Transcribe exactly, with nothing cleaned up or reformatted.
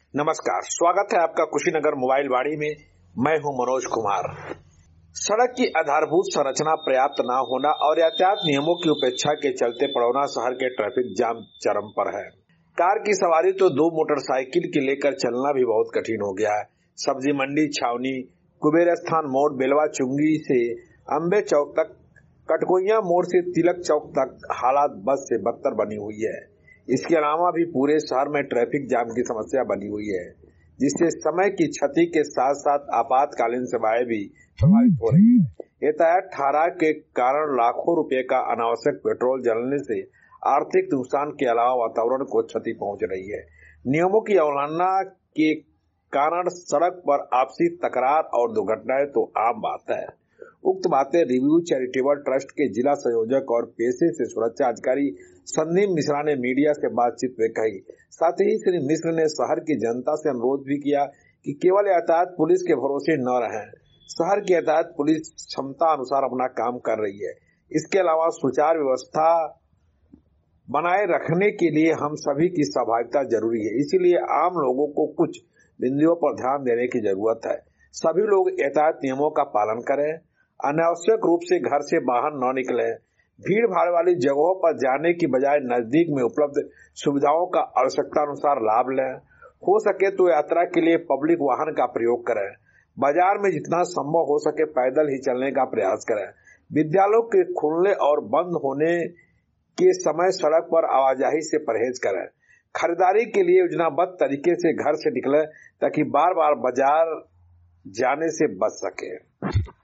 नमस्कार, स्वागत है आपका कुशीनगर मोबाइल वाड़ी में। मैं हूं मनोज कुमार। सड़क की आधारभूत संरचना पर्याप्त न होना और यातायात नियमों की उपेक्षा के चलते पड़ौना शहर के ट्रैफिक जाम चरम पर है। कार की सवारी तो दो मोटरसाइकिल की लेकर चलना भी बहुत कठिन हो गया है। सब्जी मंडी, छावनी, कुबेर स्थान मोड़, बेलवा चुंगी से अम्बे चौक तक, कटकोइया मोड़ से तिलक चौक तक हालात बस से बदतर बनी हुई है। इसके अलावा भी पूरे शहर में ट्रैफिक जाम की समस्या बनी हुई है, जिससे समय की क्षति के साथ साथ आपातकालीन सेवाएं भी प्रभावित हो रही है। यातायात ठहराव के कारण लाखों रुपए का अनावश्यक पेट्रोल जलने से आर्थिक नुकसान के अलावा वातावरण को क्षति पहुंच रही है। नियमों की अवहेलना के कारण सड़क पर आपसी तकरार और दुर्घटनाएं तो आम बात है। उक्त बातें रिव्यू चैरिटेबल ट्रस्ट के जिला संयोजक और पेशे से सुरक्षा अधिकारी संदीप मिश्रा ने मीडिया से बातचीत में कही। साथ ही श्री मिश्र ने शहर की जनता से अनुरोध भी किया कि केवल यातायात पुलिस के भरोसे न रहें। शहर की यातायात पुलिस क्षमता अनुसार अपना काम कर रही है। इसके अलावा सुचारू व्यवस्था बनाए रखने के लिए हम सभी की सहभागिता जरूरी है। इसीलिए आम लोगों को कुछ बिंदुओं पर ध्यान देने की जरूरत है। सभी लोग यातायात नियमों का पालन करें, अनावश्यक रूप से घर से बाहर न निकलें, भीड़ भाड़ वाली जगहों पर जाने की बजाय नजदीक में उपलब्ध सुविधाओं का आवश्यकता अनुसार लाभ लें। हो सके तो यात्रा के लिए पब्लिक वाहन का प्रयोग करें। बाजार में जितना संभव हो सके पैदल ही चलने का प्रयास करें। विद्यालयों के खुलने और बंद होने के समय सड़क पर आवाजाही से परहेज करें। खरीदारी के लिए योजनाबद्ध तरीके से घर से निकलें ताकि बार बार बाजार जाने से बच सके।